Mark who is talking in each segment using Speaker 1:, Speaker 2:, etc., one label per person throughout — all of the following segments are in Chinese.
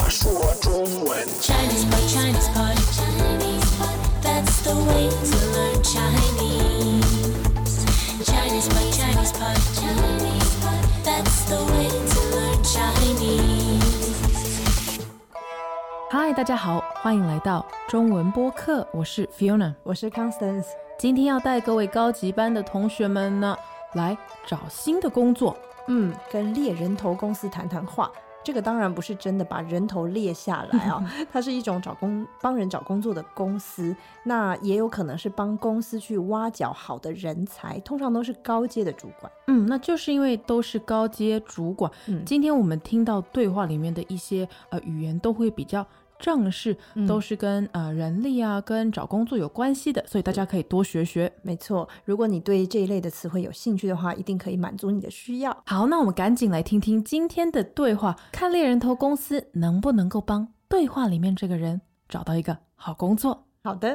Speaker 1: 说中文。
Speaker 2: Chinese pot, Chinese pot, Chinese pot. That's the way to learn Chinese. Chinese pot, Chinese pot, Chinese pot. That's the way to learn Chinese.
Speaker 3: 嗨，大家好，欢迎来到中文播客，我是 Fiona，
Speaker 4: 我是 Constance。
Speaker 3: 今天要带各位高级班的同学们呢，来找新的工作。
Speaker 4: 跟猎人头公司谈谈话。这个当然不是真的把人头猎下来啊，它是一种帮人找工作的公司，那也有可能是帮公司去挖角好的人才，通常都是高阶的主管。
Speaker 3: 那就是因为都是高阶主管，今天我们听到对话里面的一些语言都会比较正式，都是跟人力啊跟找工作有关系的，所以大家可以多学学。
Speaker 4: 没错，如果你对这一类的词汇有兴趣的话，一定可以满足你的需要。
Speaker 3: 好，那我们赶紧来听听今天的对话，看猎人头公司能不能够帮对话里面这个人找到一个好工作。
Speaker 4: 好的。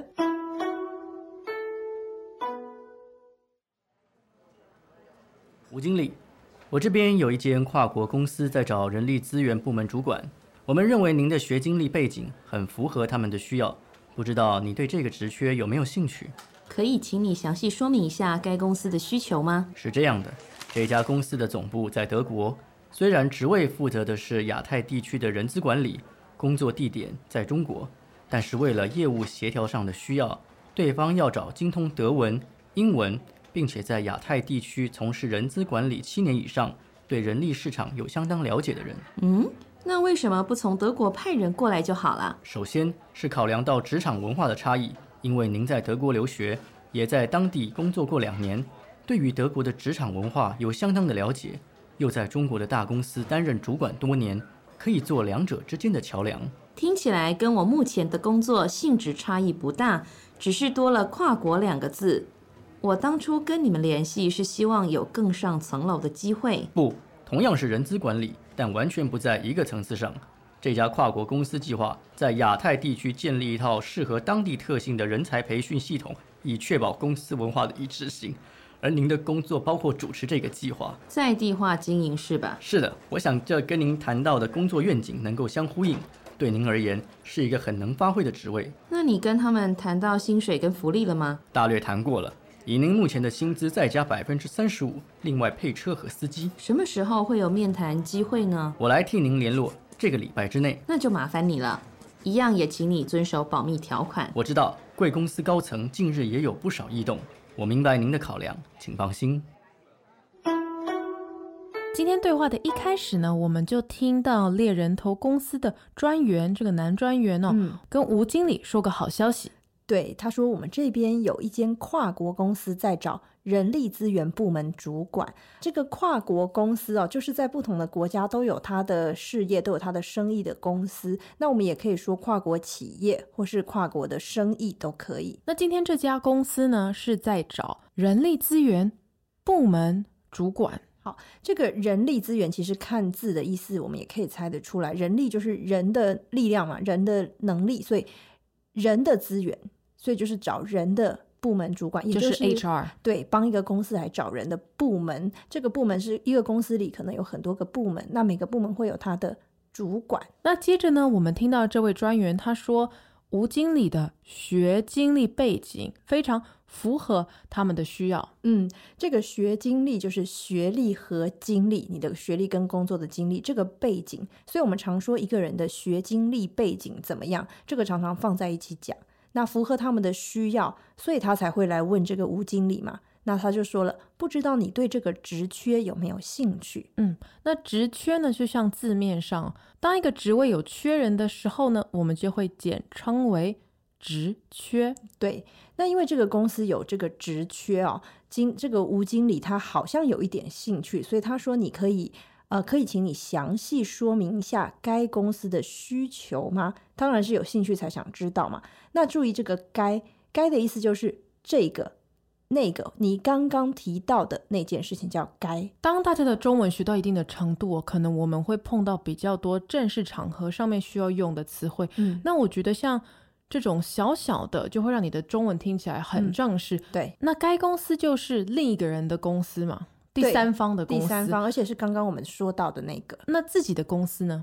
Speaker 5: 吴经理，我这边有一间跨国公司在找人力资源部门主管，我们认为您的学经历背景很符合他们的需要，不知道你对这个职缺有没有兴趣？
Speaker 6: 可以请你详细说明一下该公司的需求吗？
Speaker 5: 是这样的，这家公司的总部在德国，虽然职位负责的是亚太地区的人资管理，工作地点在中国，但是为了业务协调上的需要，对方要找精通德文、英文，并且在亚太地区从事人资管理7年以上，对人力市场有相当了解的人。
Speaker 6: 那为什么不从德国派人过来就好了？
Speaker 5: 首先是考量到职场文化的差异，因为您在德国留学，也在当地工作过2年，对于德国的职场文化有相当的了解，又在中国的大公司担任主管多年，可以做两者之间的桥梁。
Speaker 6: 听起来跟我目前的工作性质差异不大，只是多了跨国2个字。我当初跟你们联系是希望有更上层楼的机会。
Speaker 5: 不，同样是人资管理，但完全不在一个层次上。这家跨国公司计划在亚太地区建立一套适合当地特性的人才培训系统，以确保公司文化的一致性。而您的工作包括主持这个计划，
Speaker 6: 在地化经营是吧？
Speaker 5: 是的，我想这跟您谈到的工作愿景能够相呼应，对您而言是一个很能发挥的职位。
Speaker 6: 那你跟他们谈到薪水跟福利了吗？
Speaker 5: 大略谈过了，以您目前的薪资再加35%，另外配车和司机。
Speaker 6: 什么时候会有面谈机会呢？
Speaker 5: 我来替您联络，这个礼拜之内。
Speaker 6: 那就麻烦你了，一样也请你遵守保密条款。
Speaker 5: 我知道贵公司高层近日也有不少异动，我明白您的考量，请放心。
Speaker 3: 今天对话的一开始呢，我们就听到猎人头公司的专员，这个男专员跟吴经理说个好消息。
Speaker 4: 对，他说我们这边有一间跨国公司在找人力资源部门主管。这个跨国公司就是在不同的国家都有他的事业，都有他的生意的公司。那我们也可以说跨国企业或是跨国的生意都可以。
Speaker 3: 那今天这家公司呢，是在找人力资源部门主管。
Speaker 4: 好，这个人力资源其实看字的意思我们也可以猜得出来，人力就是人的力量嘛，人的能力，所以人的资源，所以就是找人的部门主管，也就是
Speaker 3: HR。
Speaker 4: 对，帮一个公司来找人的部门。这个部门是一个公司里可能有很多个部门，那每个部门会有他的主管。
Speaker 3: 那接着呢，我们听到这位专员他说，吴经理的学经历背景非常符合他们的需要。
Speaker 4: 这个学经历就是学历和经历，你的学历跟工作的经历，这个背景。所以我们常说一个人的学经历背景怎么样，这个常常放在一起讲。那符合他们的需要，所以他才会来问这个吴经理嘛。那他就说了，不知道你对这个职缺有没有兴趣？
Speaker 3: 那职缺呢，就像字面上，当一个职位有缺人的时候呢，我们就会简称为职缺。
Speaker 4: 对，那因为这个公司有这个职缺这个吴经理他好像有一点兴趣，所以他说你可以请你详细说明一下该公司的需求吗？当然是有兴趣才想知道嘛。那注意这个该的意思就是这个那个你刚刚提到的那件事情叫该。
Speaker 3: 当大家的中文学到一定的程度可能我们会碰到比较多正式场合上面需要用的词汇。那我觉得像这种小小的就会让你的中文听起来很正式。
Speaker 4: 对，
Speaker 3: 那该公司就是另一个人的公司嘛，第三方的公司，
Speaker 4: 第三方，而且是刚刚我们说到的那个。
Speaker 3: 那自己的公司呢？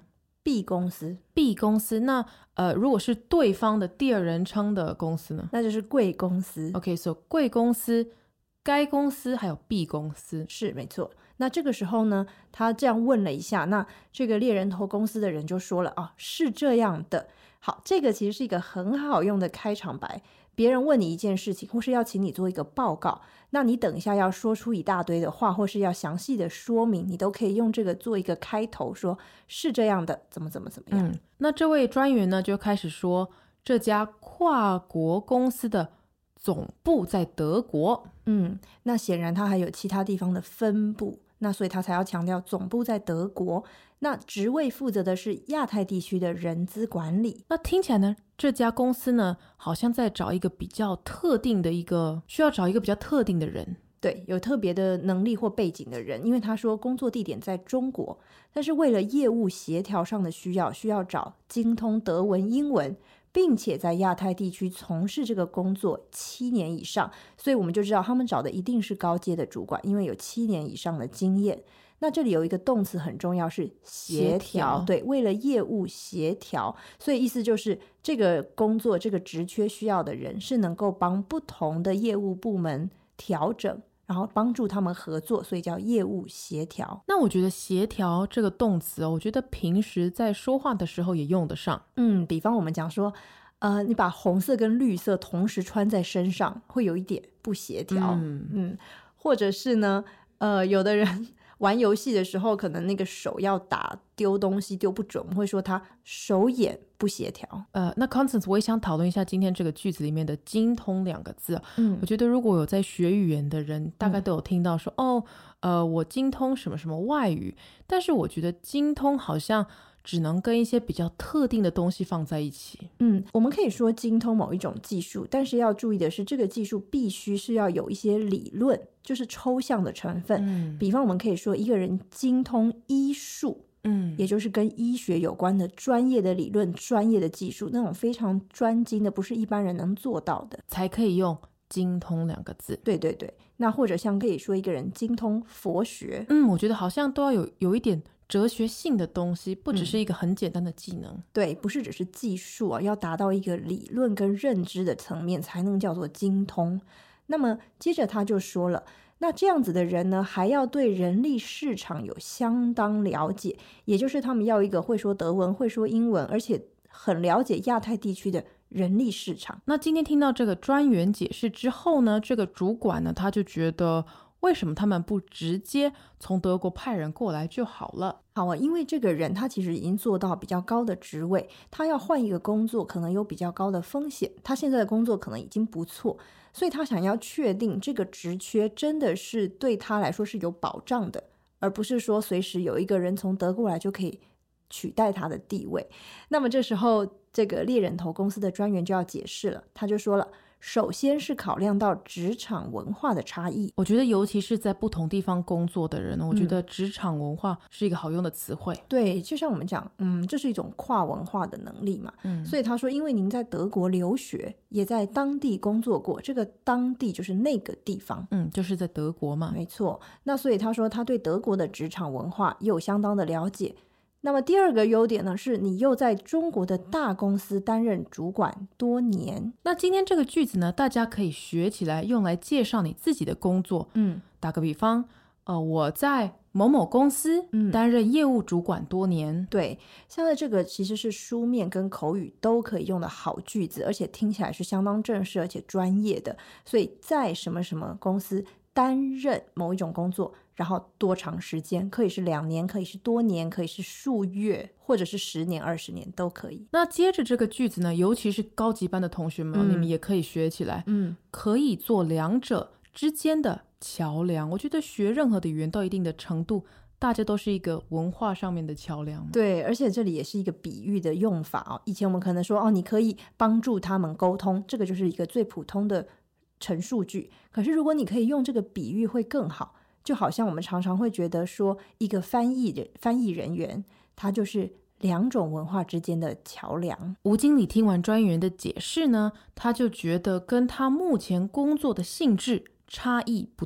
Speaker 4: B 公司，
Speaker 3: B 公司，那如果是对方的第二人称的公司呢？
Speaker 4: 那就是贵公司。
Speaker 3: OK， 所以贵公司、该公司还有 B 公司。
Speaker 4: 是没错。那这个时候呢，他这样问了一下，那这个猎人头公司的人就说了啊，是这样的。好，这个其实是一个很好用的开场白。别人问你一件事情，或是要请你做一个报告，那你等一下要说出一大堆的话，或是要详细的说明，你都可以用这个做一个开头，说是这样的，怎么样。
Speaker 3: 那这位专员呢就开始说，这家跨国公司的总部在德国。
Speaker 4: 那显然他还有其他地方的分部，那所以他才要强调总部在德国。那职位负责的是亚太地区的人资管理。
Speaker 3: 那听起来呢，这家公司呢好像在找一个比较特定的需要找一个比较特定的人。
Speaker 4: 对，有特别的能力或背景的人，因为他说工作地点在中国，但是为了业务协调上的需要找精通德文、英文，并且在亚太地区从事这个工作7年以上，所以我们就知道他们找的一定是高阶的主管，因为有7年以上的经验。那这里有一个动词很重要，是协调。对，为了业务协调，所以意思就是这个工作这个职缺需要的人是能够帮不同的业务部门调整，然后帮助他们合作，所以叫业务协调。
Speaker 3: 那我觉得协调这个动词我觉得平时在说话的时候也用得上。
Speaker 4: 比方我们讲说你把红色跟绿色同时穿在身上，会有一点不协调。或者是呢有的人玩游戏的时候，可能那个手要打丢东西丢不准，我们会说他手眼不协调。
Speaker 3: 那 Constance 我也想讨论一下今天这个句子里面的精通2个字。我觉得如果有在学语言的人大概都有听到说我精通什么什么外语，但是我觉得精通好像只能跟一些比较特定的东西放在一起。
Speaker 4: 我们可以说精通某一种技术，但是要注意的是这个技术必须是要有一些理论，就是抽象的成分。比方我们可以说一个人精通医术，也就是跟医学有关的专业的理论、专业的技术，那种非常专精的，不是一般人能做到的，
Speaker 3: 才可以用精通2个字。
Speaker 4: 对，那或者像可以说一个人精通佛学。
Speaker 3: 我觉得好像都要有一点哲学性的东西，不只是一个很简单的技能。
Speaker 4: 对，不是只是技术要达到一个理论跟认知的层面才能叫做精通。那么接着他就说了，那这样子的人呢，还要对人力市场有相当了解，也就是他们要一个会说德文、会说英文，而且很了解亚太地区的人力市场。
Speaker 3: 那今天听到这个专员解释之后呢，这个主管呢，他就觉得为什么他们不直接从德国派人过来就好了？
Speaker 4: 好啊，因为这个人他其实已经做到比较高的职位，他要换一个工作可能有比较高的风险，他现在的工作可能已经不错，所以他想要确定这个职缺真的是对他来说是有保障的，而不是说随时有一个人从德国来就可以取代他的地位。那么这时候这个猎人头公司的专员就要解释了，他就说了，首先是考量到职场文化的差异。
Speaker 3: 我觉得尤其是在不同地方工作的人，我觉得职场文化是一个好用的词汇。
Speaker 4: 对，就像我们讲这是一种跨文化的能力嘛。所以他说因为您在德国留学，也在当地工作过，这个当地就是那个地方，
Speaker 3: 就是在德国嘛。
Speaker 4: 没错。那所以他说他对德国的职场文化也有相当的了解。那么第二个优点呢，是你又在中国的大公司担任主管多年。
Speaker 3: 那今天这个句子呢，大家可以学起来，用来介绍你自己的工作。打个比方，我在某某公司担任业务主管多年。
Speaker 4: 对，现在这个其实是书面跟口语都可以用的好句子，而且听起来是相当正式而且专业的。所以在什么什么公司担任某一种工作，然后多长时间，可以是2年，可以是多年，可以是数月，或者是10年、20年都可以。
Speaker 3: 那接着这个句子呢，尤其是高级班的同学们，你们也可以学起来。可以做2者之间的桥梁。我觉得学任何的语言到一定的程度，大家都是一个文化上面的桥梁。
Speaker 4: 对，而且这里也是一个比喻的用法。以前我们可能说你可以帮助他们沟通，这个就是一个最普通的陈述句。可是如果你可以用这个比喻会更好，就好像我们常常会觉得说一个翻译人员，他就是2种文化之间的桥梁。
Speaker 3: 吴经理听完专员的解释呢，他就觉得跟他目前工作的性质差异不大。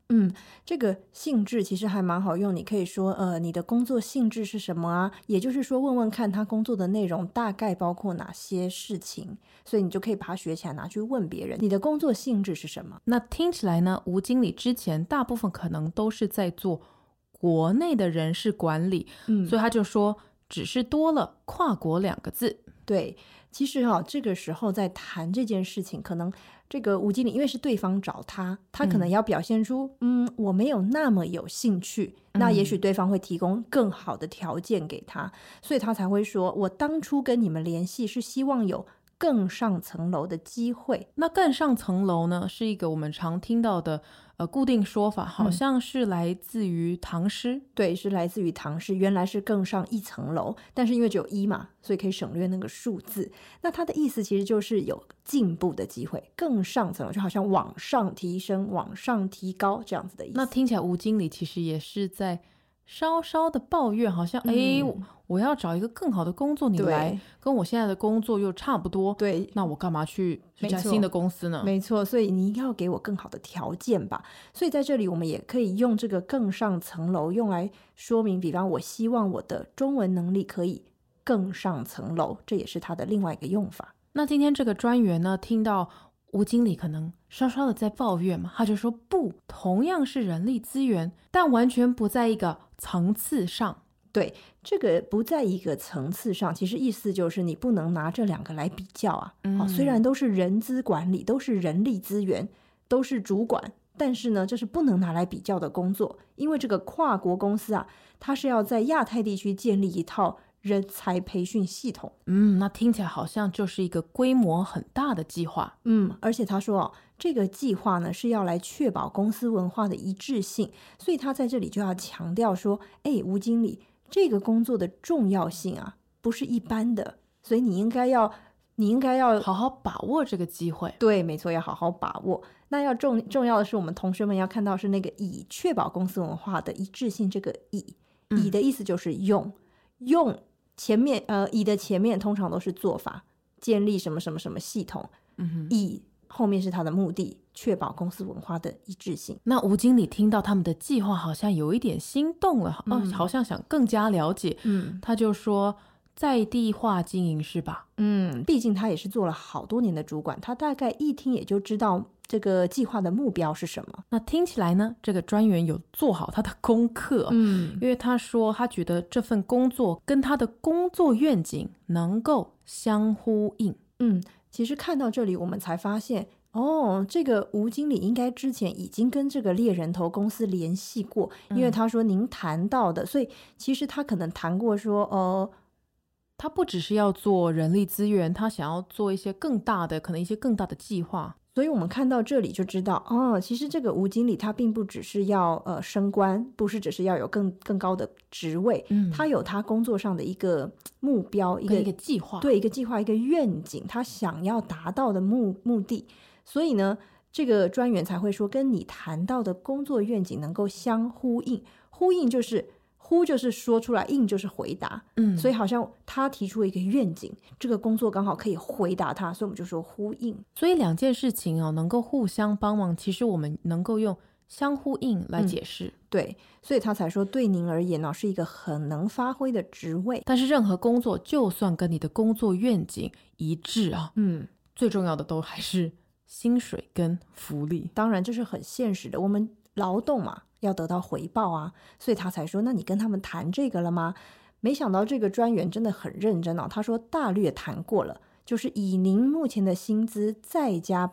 Speaker 4: 这个性质其实还蛮好用，你可以说你的工作性质是什么啊？也就是说问问看他工作的内容大概包括哪些事情，所以你就可以把它学起来拿去问别人，你的工作性质是什么？
Speaker 3: 那听起来呢，吴经理之前大部分可能都是在做国内的人事管理，所以他就说只是多了跨国2个字。
Speaker 4: 对，其实这个时候在谈这件事情，可能这个吴经理因为是对方找他可能要表现出我没有那么有兴趣，那也许对方会提供更好的条件给他，所以他才会说我当初跟你们联系是希望有更上层楼的机会。
Speaker 3: 那更上层楼呢，是一个我们常听到的固定说法，好像是来自于唐诗。
Speaker 4: 对，是来自于唐诗，原来是更上1层楼，但是因为只有1嘛，所以可以省略那个数字。那它的意思其实就是有进步的机会，更上层楼就好像往上提升、往上提高这样子的意思。
Speaker 3: 那听起来吴经理其实也是在稍稍的抱怨，好像我要找一个更好的工作，你来跟我现在的工作又差不多，
Speaker 4: 对，
Speaker 3: 那我干嘛去一家新的公司呢？
Speaker 4: 没错，所以你要给我更好的条件吧。所以在这里我们也可以用这个更上层楼用来说明，比方我希望我的中文能力可以更上层楼，这也是它的另外一个用法。
Speaker 3: 那今天这个专员呢，听到吴经理可能稍稍的在抱怨嘛，他就说不，同样是人力资源，但完全不在一个层次上。
Speaker 4: 对，这个不在一个层次上，其实意思就是你不能拿这2个来比较啊。虽然都是人资管理，都是人力资源，都是主管，但是呢，这是不能拿来比较的工作，因为这个跨国公司啊，它是要在亚太地区建立一套人才培训系统。
Speaker 3: 那听起来好像就是一个规模很大的计划。
Speaker 4: 而且他说这个计划呢是要来确保公司文化的一致性，所以他在这里就要强调说，吴经理，这个工作的重要性啊，不是一般的，所以你应该要
Speaker 3: 好好把握这个机会。
Speaker 4: 对，没错，要好好把握。那要重要的是，我们同学们要看到是那个以确保公司文化的一致性，这个以的意思就是用前面以的前面通常都是做法，建立什么什么什么系统，以后面是他的目的，确保公司文化的一致性。
Speaker 3: 那吴经理听到他们的计划好像有一点心动了，好像想更加了解，他就说在地化经营是吧？
Speaker 4: 毕竟他也是做了好多年的主管，他大概一听也就知道这个计划的目标是什么。
Speaker 3: 那听起来呢，这个专员有做好他的功课，因为他说他觉得这份工作跟他的工作愿景能够相呼应。
Speaker 4: 其实看到这里我们才发现这个吴经理应该之前已经跟这个猎人头公司联系过，因为他说您谈到的，所以其实他可能谈过说
Speaker 3: 他不只是要做人力资源，他想要做一些更大的，可能一些更大的计划。
Speaker 4: 所以我们看到这里就知道其实这个吴经理他并不只是要升官，不是只是要有更高的职位，他有他工作上的一个目标，一个
Speaker 3: 计划，
Speaker 4: 对，一个计划，一个愿景，他想要达到的目的。所以呢，这个专员才会说跟你谈到的工作愿景能够相呼应。呼应就是呼就是说出来，应就是回答，所以好像他提出了一个愿景，这个工作刚好可以回答他，所以我们就说呼应。
Speaker 3: 所以2件事情能够互相帮忙，其实我们能够用相呼应来解释。
Speaker 4: 对，所以他才说对您而言是一个很能发挥的职位。
Speaker 3: 但是任何工作就算跟你的工作愿景一致最重要的都还是薪水跟福利。
Speaker 4: 当然这是很现实的，我们劳动嘛，要得到回报啊，所以他才说那你跟他们谈这个了吗？没想到这个专员真的很认真他说大略谈过了，就是以您目前的薪资再加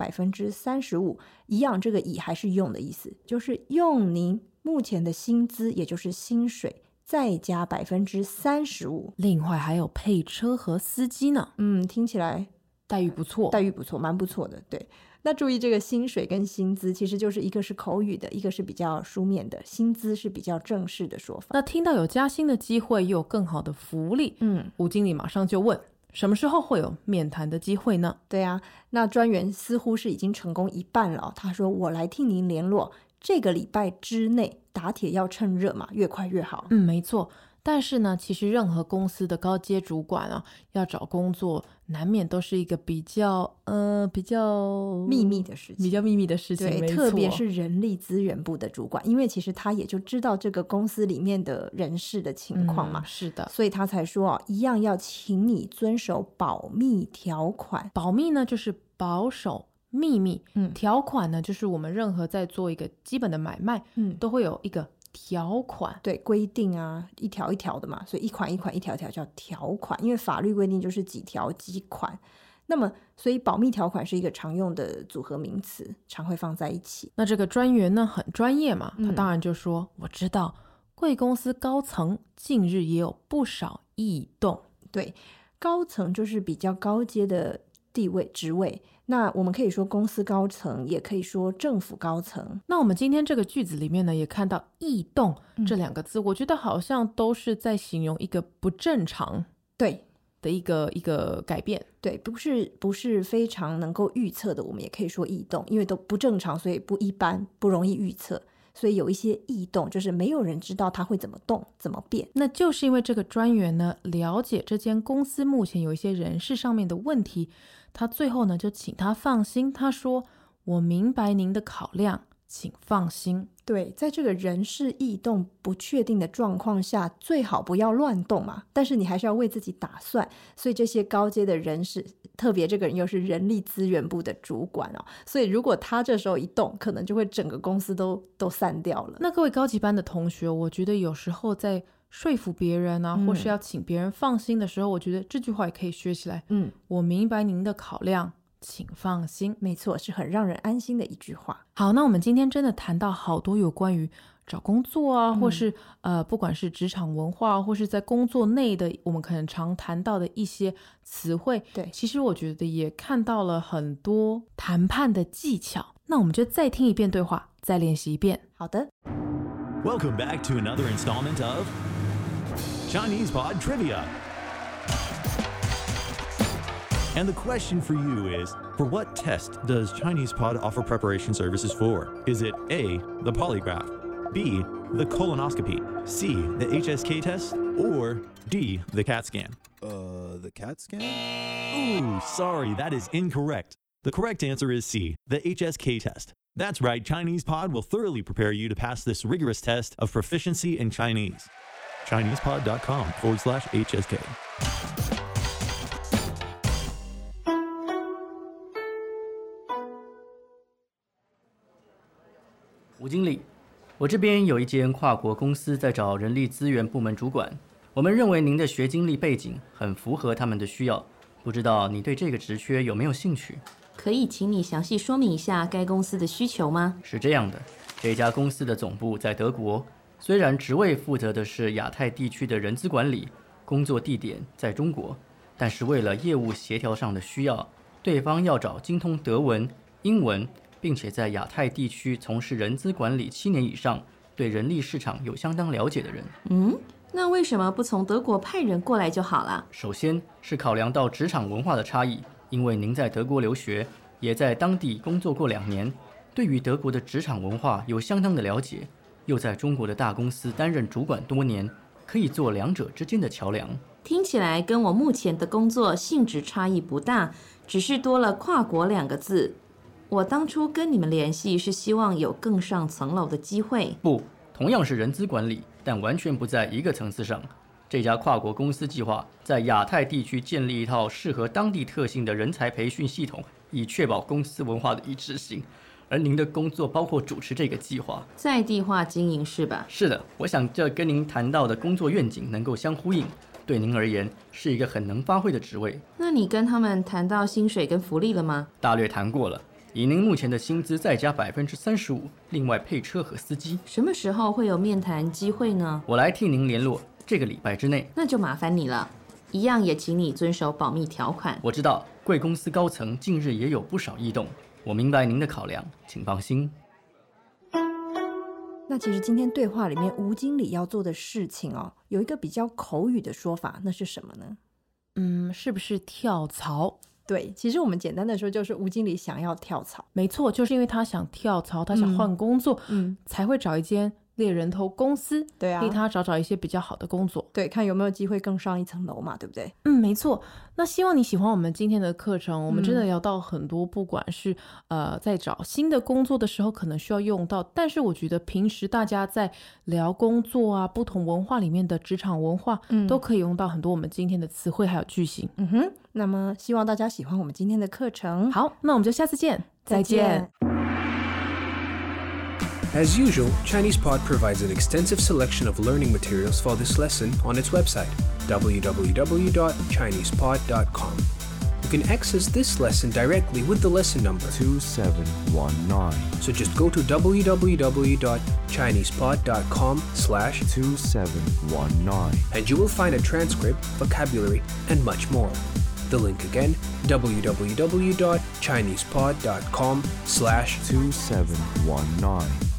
Speaker 4: 35%， 一样，这个以还是用的意思，就是用您目前的薪资，也就是薪水再加 35%，
Speaker 3: 另外还有配车和司机呢。
Speaker 4: 听起来
Speaker 3: 待遇不错，
Speaker 4: 蛮不错的。对，那注意这个薪水跟薪资其实就是一个是口语的，一个是比较书面的，薪资是比较正式的说法。
Speaker 3: 那听到有加薪的机会又有更好的福利，吴经理马上就问什么时候会有面谈的机会呢？
Speaker 4: 对啊，那专员似乎是已经成功一半了，他说我来替您联络，这个礼拜之内，打铁要趁热嘛，越快越好。
Speaker 3: 没错， 但是呢，其实任何公司的高阶主管啊，要找工作，难免都是一个比较
Speaker 4: 秘密的事情，
Speaker 3: 比较秘密的事情，
Speaker 4: 对，
Speaker 3: 没错，
Speaker 4: 特别是人力资源部的主管，因为其实他也就知道这个公司里面的人事的情况嘛，
Speaker 3: 是的，
Speaker 4: 所以他才说一样要请你遵守保密条款。
Speaker 3: 保密呢，就是保守秘密，条款呢，就是我们任何在做一个基本的买卖，都会有一个条款，
Speaker 4: 对，规定啊，一条一条的嘛，所以一款一款一条条叫条款，因为法律规定就是几条几款。那么所以保密条款是一个常用的组合名词，常会放在一起。
Speaker 3: 那这个专员呢很专业嘛，他当然就说我知道贵公司高层近日也有不少异动。
Speaker 4: 对，高层就是比较高阶的地位职位，那我们可以说公司高层，也可以说政府高层。
Speaker 3: 那我们今天这个句子里面呢，也看到异动这两个字，我觉得好像都是在形容一个不正常
Speaker 4: 对
Speaker 3: 的一个改变。
Speaker 4: 对，不是非常能够预测的，我们也可以说异动，因为都不正常，所以不一般，不容易预测。所以有一些异动，就是没有人知道它会怎么动怎么变。
Speaker 3: 那就是因为这个专员呢了解这间公司目前有一些人事上面的问题，他最后呢就请他放心，他说我明白您的考量，请放心。
Speaker 4: 对，在这个人事异动不确定的状况下，最好不要乱动嘛，但是你还是要为自己打算。所以这些高阶的人事，特别这个人又是人力资源部的主管哦，所以如果他这时候一动，可能就会整个公司都散掉了。
Speaker 3: 那各位高级班的同学，我觉得有时候在说服别人啊，或是要请别人放心的时候，我觉得这句话也可以学起来。我明白您的考量，请放心。
Speaker 4: 没错，是很让人安心的一句话。
Speaker 3: 好，那我们今天真的谈到好多有关于找工作啊，或是不管是职场文化，或是在工作内的我们可能常谈到的一些词汇。
Speaker 4: 对，
Speaker 3: 其实我觉得也看到了很多谈判的技巧。那我们就再听一遍对话，再练习一遍。
Speaker 4: 好的。
Speaker 1: Welcome back to another installment of Chinese Pod Trivia. And the question for you is, for what test does Chinese Pod offer preparation services for? Is it A, the polygraph, B, the colonoscopy, C, the HSK test, or D, the CAT scan?
Speaker 7: The CAT scan?
Speaker 1: Ooh, sorry, that is incorrect. The correct answer is C, the HSK test. That's right, Chinese Pod will thoroughly prepare you to pass this rigorous test of proficiency in Chinese. ChinesePod.com/HSK.
Speaker 5: 吴经理，我这边有一间跨国公司在找人力资源部门主管，我们认为您的学经历背景很符合他们的需要，不知道你对这个职缺有没有兴趣？
Speaker 6: 可以请你详细说明一下该公司的需求吗？
Speaker 5: 是这样的，这家公司的总部在德国，虽然职位负责的是亚太地区的人资管理，工作地点在中国，但是为了业务协调上的需要，对方要找精通德文、英文，并且在亚太地区从事人资管理7年以上，对人力市场有相当了解的人。
Speaker 6: 那为什么不从德国派人过来就好了？
Speaker 5: 首先是考量到职场文化的差异，因为您在德国留学，也在当地工作过2年，对于德国的职场文化有相当的了解，又在中国的大公司担任主管多年，可以做两者之间的桥梁。
Speaker 6: 听起来跟我目前的工作性质差异不大，只是多了跨国2个字。我当初跟你们联系是希望有更上层楼的机会。
Speaker 5: 不，同样是人资管理，但完全不在一个层次上。这家跨国公司计划在亚太地区建立一套适合当地特性的人才培训系统，以确保公司文化的一致性。而您的工作包括主持这个计划，
Speaker 6: 在地化经营是吧？
Speaker 5: 是的，我想这跟您谈到的工作愿景能够相呼应，对您而言是一个很能发挥的职位。
Speaker 6: 那你跟他们谈到薪水跟福利了吗？
Speaker 5: 大略谈过了，以您目前的薪资再加35%，另外配车和司机。
Speaker 6: 什么时候会有面谈机会呢？
Speaker 5: 我来替您联络，这个礼拜之内。
Speaker 6: 那就麻烦你了，一样也请你遵守保密条款。
Speaker 5: 我知道贵公司高层近日也有不少异动，我明白您的考量，请放心。
Speaker 4: 那其实今天对话里面吴经理要做的事情哦，有一个比较口语的说法，那是什么呢？
Speaker 3: 是不是跳槽？
Speaker 4: 对，其实我们简单的说就是吴经理想要跳槽。
Speaker 3: 没错，就是因为他想跳槽，他想换工作，才会找一间猎人头公司，
Speaker 4: 对啊
Speaker 3: 替他找一些比较好的工作。
Speaker 4: 对，看有没有机会更上一层楼嘛，对不对？
Speaker 3: 没错。那希望你喜欢我们今天的课程，我们真的聊到很多，不管是在找新的工作的时候可能需要用到，但是我觉得平时大家在聊工作啊，不同文化里面的职场文化，都可以用到很多我们今天的词汇还有句型。
Speaker 4: 那么希望大家喜欢我们今天的课程。
Speaker 3: 好，那我们就下次见，再见。
Speaker 8: As usual, ChinesePod provides an extensive selection of learning materials for this lesson on its website, www.chinesepod.com. You can access this lesson directly with the lesson number
Speaker 9: 2719.
Speaker 8: So just go to
Speaker 9: www.chinesepod.com/2719
Speaker 8: and you will find a transcript, vocabulary, and much more. The link again, www.chinesepod.com/2719.